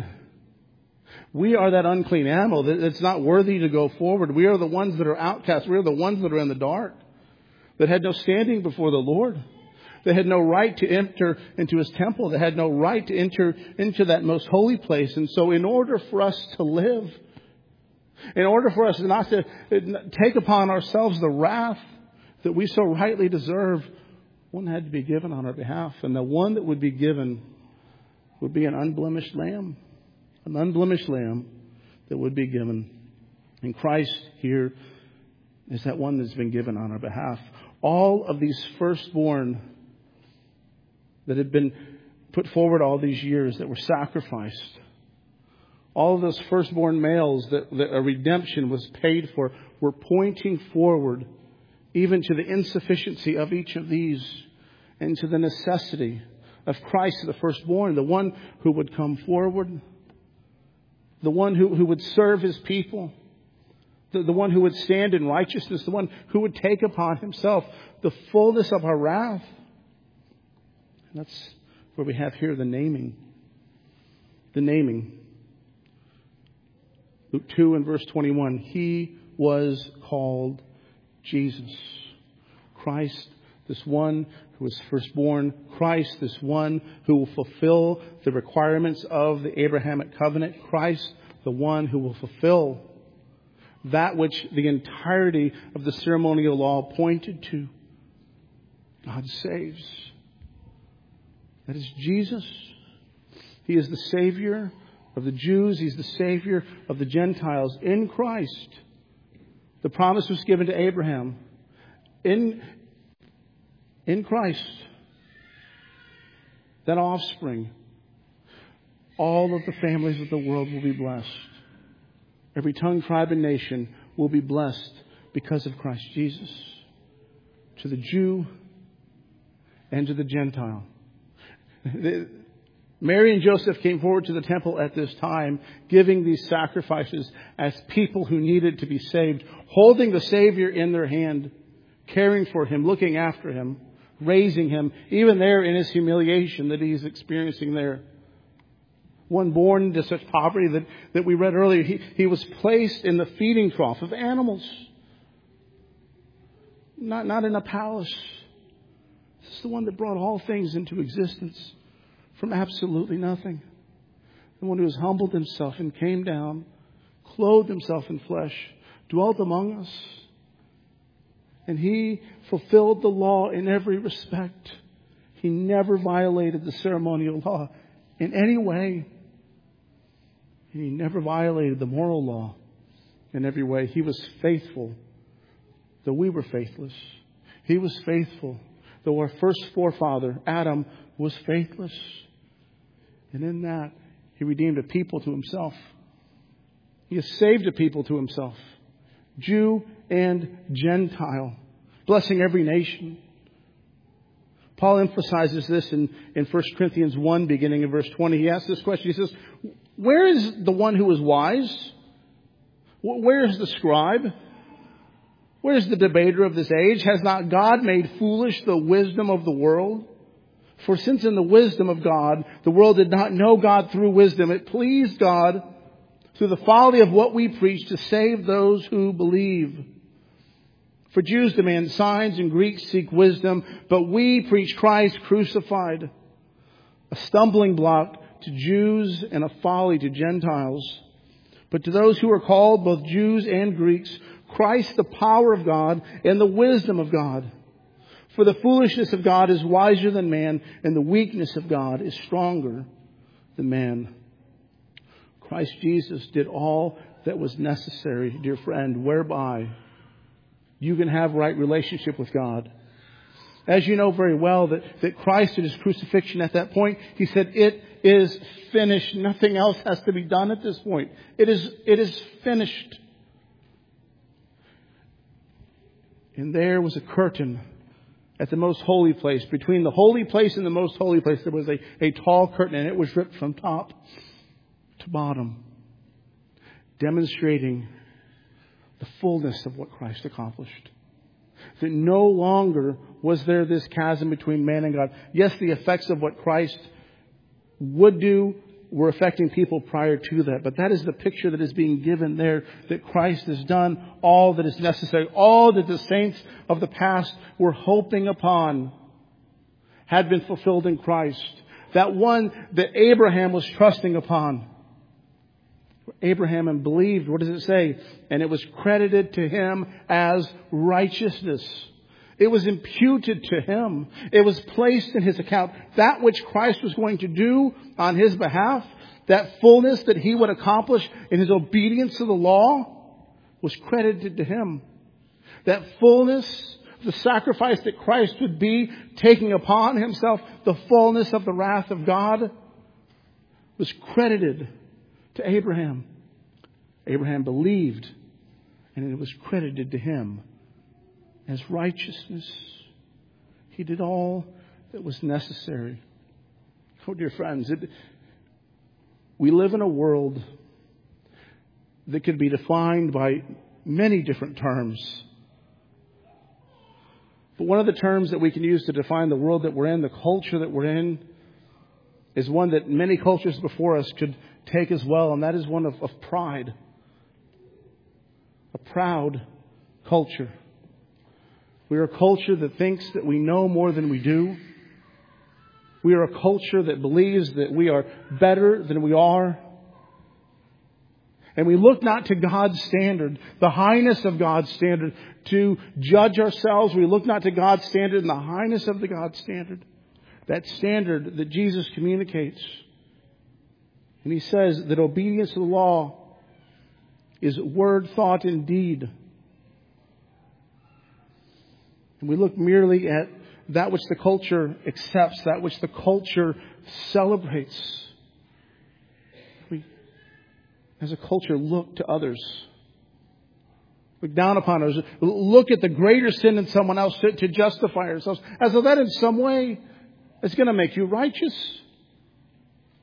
We are that unclean animal that's not worthy to go forward. We are the ones that are outcast. We are the ones that are in the dark, that had no standing before the Lord. They had no right to enter into his temple. They had no right to enter into that most holy place. And so in order for us to live, in order for us not to take upon ourselves the wrath that we so rightly deserve, one had to be given on our behalf. And the one that would be given would be an unblemished lamb. An unblemished lamb that would be given. And Christ here is that one that's been given on our behalf. All of these firstborn that had been put forward all these years, that were sacrificed, all of those firstborn males that, that a redemption was paid for, were pointing forward even to the insufficiency of each of these and to the necessity of Christ, the firstborn, the one who would come forward, the one who, who would serve his people, the, the one who would stand in righteousness, the one who would take upon himself the fullness of our wrath. And that's where we have here the naming. The naming. Luke two and verse twenty-one. He was called Jesus. Christ, this one who was firstborn. Christ, this one who will fulfill the requirements of the Abrahamic covenant. Christ, the one who will fulfill that which the entirety of the ceremonial law pointed to. God saves. That is Jesus. He is the Savior of the Jews. He's the Savior of the Gentiles in Christ. The promise was given to Abraham. In, in Christ, that offspring, all of the families of the world will be blessed. Every tongue, tribe, and nation will be blessed because of Christ Jesus. To the Jew and to the Gentile. Mary and Joseph came forward to the temple at this time, giving these sacrifices as people who needed to be saved, holding the Savior in their hand, caring for Him, looking after Him, raising Him, even there in His humiliation that He's experiencing there. One born into such poverty that, that we read earlier, he, he was placed in the feeding trough of animals. Not, not in a palace. This is the one that brought all things into existence from absolutely nothing. The one who has humbled Himself and came down, clothed Himself in flesh, dwelt among us. And He fulfilled the law in every respect. He never violated the ceremonial law in any way. And He never violated the moral law in every way. He was faithful, though we were faithless. He was faithful, though our first forefather, Adam, was faithless. And in that, He redeemed a people to Himself. He has saved a people to Himself, Jew and Gentile, blessing every nation. Paul emphasizes this in, in First Corinthians one, beginning in verse twenty. He asks this question. He says, where is the one who is wise? Where is the scribe? Where is the debater of this age? Has not God made foolish the wisdom of the world? For since in the wisdom of God, the world did not know God through wisdom, it pleased God through the folly of what we preach to save those who believe. For Jews demand signs and Greeks seek wisdom, but we preach Christ crucified, a stumbling block to Jews and a folly to Gentiles. But to those who are called, both Jews and Greeks, Christ the power of God and the wisdom of God. For the foolishness of God is wiser than man, and the weakness of God is stronger than man. Christ Jesus did all that was necessary, dear friend, whereby you can have right relationship with God. As you know very well, that, that Christ at His crucifixion at that point, He said, it is finished. Nothing else has to be done at this point. It is, it is finished. And there was a curtain at the most holy place. Between the holy place and the most holy place, there was a, a tall curtain, and it was ripped from top to bottom, demonstrating the fullness of what Christ accomplished. That no longer was there this chasm between man and God. Yes, the effects of what Christ would do were affecting people prior to that. But that is the picture that is being given there, that Christ has done all that is necessary. All that the saints of the past were hoping upon had been fulfilled in Christ. That one that Abraham was trusting upon. Abraham believed, what does it say? And it was credited to him as righteousness. It was imputed to him. It was placed in his account. That which Christ was going to do on his behalf, that fullness that He would accomplish in His obedience to the law, was credited to Him. That fullness, the sacrifice that Christ would be taking upon Himself, the fullness of the wrath of God, was credited to Abraham. Abraham believed, and it was credited to him as righteousness. He did all that was necessary. Oh, dear friends, it, we live in a world that could be defined by many different terms. But one of the terms that we can use to define the world that we're in, the culture that we're in, is one that many cultures before us could take as well, and that is one of, of pride. A proud culture. We are a culture that thinks that we know more than we do. We are a culture that believes that we are better than we are. And we look not to God's standard, the highness of God's standard, to judge ourselves. We look not to God's standard and the highness of the God's standard. That standard that Jesus communicates. And He says that obedience to the law is word, thought, and deed. And we look merely at that which the culture accepts, that which the culture celebrates. We, as a culture, look to others. Look down upon others. Look at the greater sin in someone else to, to justify ourselves. As though that in some way is going to make you righteous.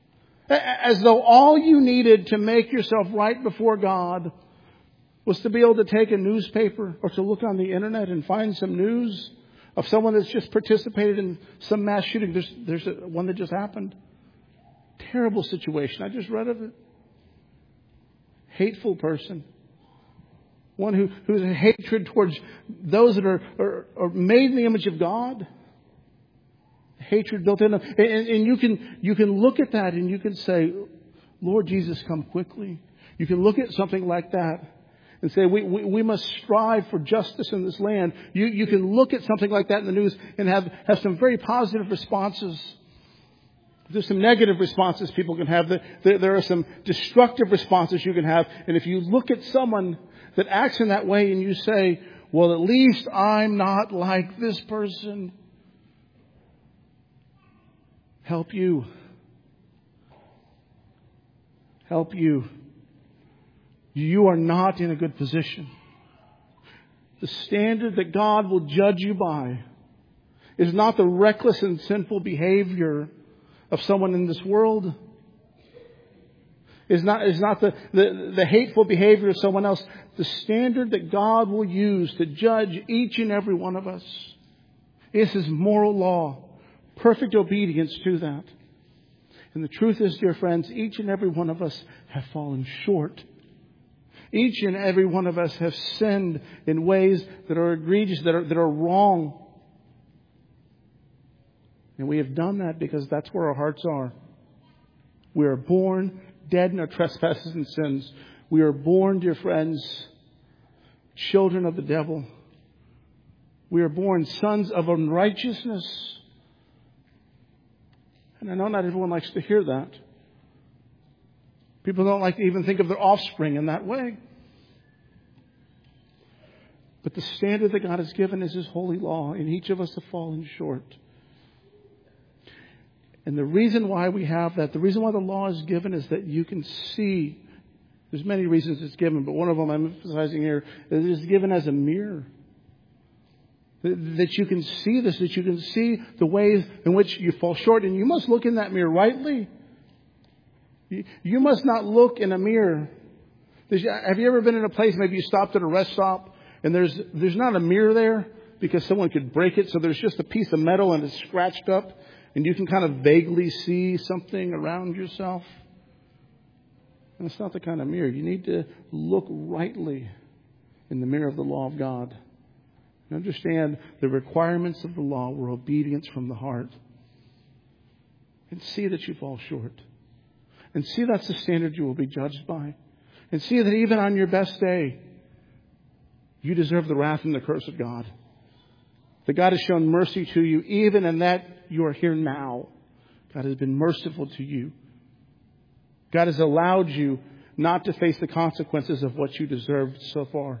As though all you needed to make yourself right before God was to be able to take a newspaper or to look on the internet and find some news of someone that's just participated in some mass shooting. There's, there's a, one that just happened. Terrible situation. I just read of it. Hateful person. One who, who's a hatred towards those that are, are, are made in the image of God. Hatred built in them. And, and you can, you can look at that and you can say, Lord Jesus, come quickly. You can look at something like that and say, we, we, we must strive for justice in this land. You, you can look at something like that in the news and have, have some very positive responses. There's some negative responses people can have. There, there are some destructive responses you can have. And if you look at someone that acts in that way and you say, well, at least I'm not like this person. Help you. Help you. You are not in a good position. The standard that God will judge you by is not the reckless and sinful behavior of someone in this world. Is not, is not the, the, the hateful behavior of someone else. The standard that God will use to judge each and every one of us is His moral law. Perfect obedience to that. And the truth is, dear friends, each and every one of us have fallen short. Each and every one of us have sinned in ways that are egregious, that are, that are wrong. And we have done that because that's where our hearts are. We are born dead in our trespasses and sins. We are born, dear friends, children of the devil. We are born sons of unrighteousness. And I know not everyone likes to hear that. People don't like to even think of their offspring in that way. But the standard that God has given is His holy law, and each of us have fallen short. And the reason why we have that, the reason why the law is given is that you can see. There's many reasons it's given, but one of them I'm emphasizing here is it is given as a mirror. That you can see this, that you can see the ways in which you fall short. And you must look in that mirror rightly. You must not look in a mirror. Have you ever been in a place, maybe you stopped at a rest stop, and there's there's not a mirror there because someone could break it, so there's just a piece of metal and it's scratched up, and you can kind of vaguely see something around yourself? And it's not the kind of mirror. You need to look rightly in the mirror of the law of God. And understand the requirements of the law were obedience from the heart. And see that you fall short. And see that's the standard you will be judged by. And see that even on your best day, you deserve the wrath and the curse of God. That God has shown mercy to you, even in that you are here now. God has been merciful to you. God has allowed you not to face the consequences of what you deserved so far.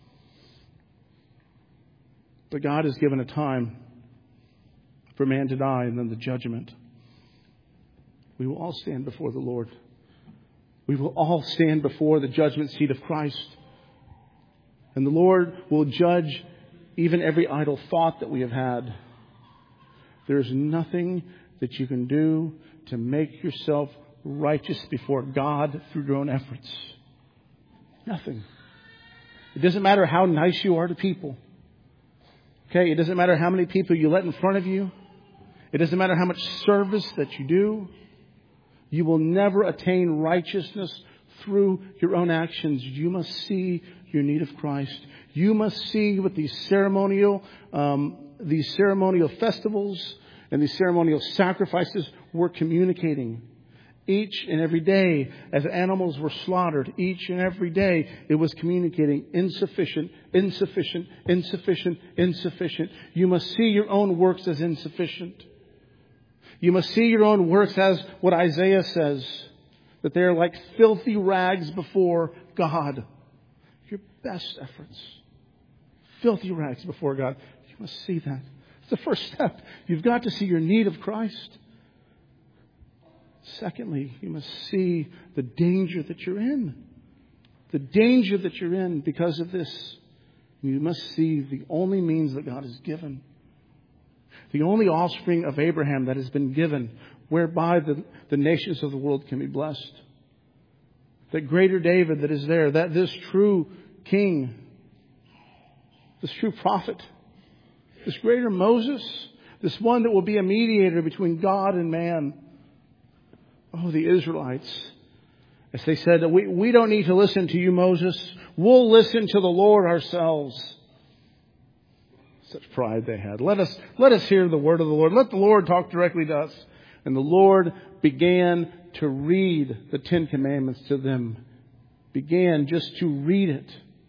But God has given a time for man to die and then the judgment. We will all stand before the Lord. We will all stand before the judgment seat of Christ. And the Lord will judge even every idle thought that we have had. There is nothing that you can do to make yourself righteous before God through your own efforts. Nothing. It doesn't matter how nice you are to people. Okay, it doesn't matter how many people you let in front of you. It doesn't matter how much service that you do. You will never attain righteousness through your own actions. You must see your need of Christ. You must see what these ceremonial, um, these ceremonial festivals and these ceremonial sacrifices were communicating. Each and every day, as animals were slaughtered, each and every day, it was communicating insufficient, insufficient, insufficient, insufficient. You must see your own works as insufficient. You must see your own works as what Isaiah says, that they are like filthy rags before God. Your best efforts. Filthy rags before God. You must see that. It's the first step. You've got to see your need of Christ. Secondly, you must see the danger that you're in. The danger that you're in because of this. You must see the only means that God has given. The only offspring of Abraham that has been given whereby the, the nations of the world can be blessed. That greater David that is there, that this true king, this true prophet, this greater Moses, this one that will be a mediator between God and man. Oh, the Israelites, as they said, we, we don't need to listen to you, Moses. We'll listen to the Lord ourselves. Such pride they had. Let us, let us hear the word of the Lord. Let the Lord talk directly to us. And the Lord began to read the Ten Commandments to them. Began just to read it.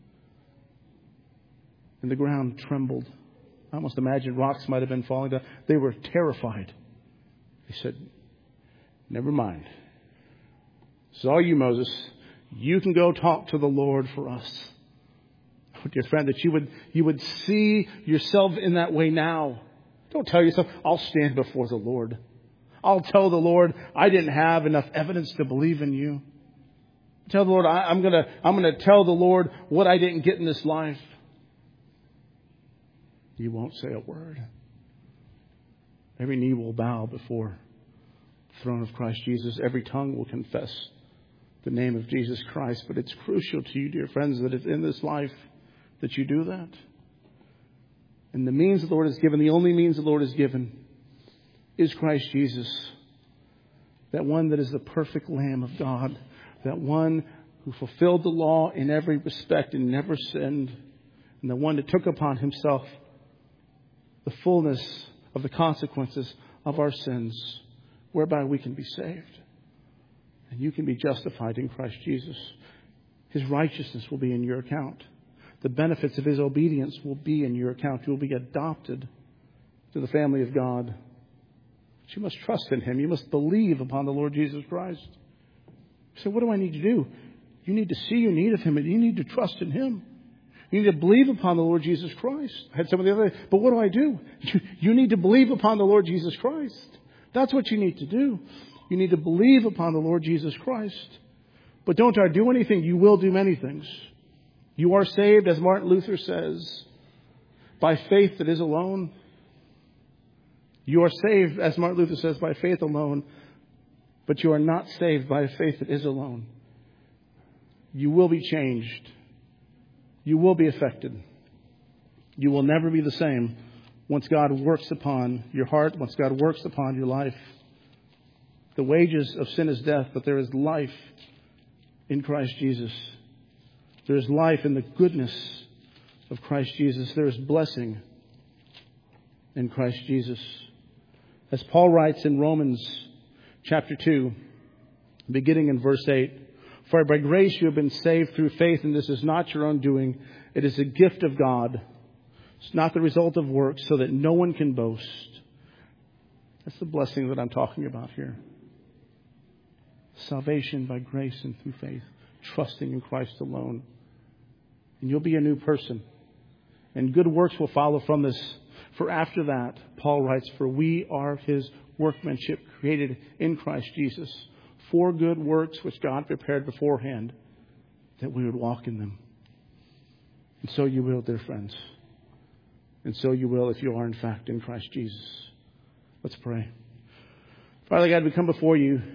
And the ground trembled. I almost imagine rocks might have been falling down. They were terrified. They said, never mind. It's all you, Moses. You can go talk to the Lord for us. Oh, dear friend, that you would, you would see yourself in that way now. Don't tell yourself, I'll stand before the Lord. I'll tell the Lord, I didn't have enough evidence to believe in you. Tell the Lord, I, I'm gonna, I'm gonna tell the Lord what I didn't get in this life. You won't say a word. Every knee will bow before the throne of Christ Jesus. Every tongue will confess the name of Jesus Christ. But it's crucial to you, dear friends, that it's in this life that you do that. And the means the Lord has given, the only means the Lord has given, is Christ Jesus. That one that is the perfect Lamb of God. That one who fulfilled the law in every respect and never sinned. And the one that took upon himself the fullness of the consequences of our sins, whereby we can be saved. And you can be justified in Christ Jesus. His righteousness will be in your account. The benefits of His obedience will be in your account. You will be adopted to the family of God. But you must trust in Him. You must believe upon the Lord Jesus Christ. You say, what do I need to do? You need to see your need of Him, and you need to trust in Him. You need to believe upon the Lord Jesus Christ. I had some of the other, but what do I do? You, you need to believe upon the Lord Jesus Christ. That's what you need to do. You need to believe upon the Lord Jesus Christ. But don't I do anything? You will do many things. You are saved, as Martin Luther says, by faith that is alone. You are saved, as Martin Luther says, by faith alone. But you are not saved by faith that is alone. You will be changed. You will be affected. You will never be the same once God works upon your heart, once God works upon your life. The wages of sin is death, but there is life in Christ Jesus. There is life in the goodness of Christ Jesus. There is blessing in Christ Jesus. As Paul writes in Romans chapter two, beginning in verse eight, for by grace you have been saved through faith, and this is not your own doing. It is a gift of God. It's not the result of works, so that no one can boast. That's the blessing that I'm talking about here. Salvation by grace and through faith, trusting in Christ alone. And you'll be a new person. And good works will follow from this. For after that, Paul writes, for we are His workmanship, created in Christ Jesus, for good works which God prepared beforehand, that we would walk in them. And so you will, dear friends. And so you will if you are in fact in Christ Jesus. Let's pray. Father God, we come before you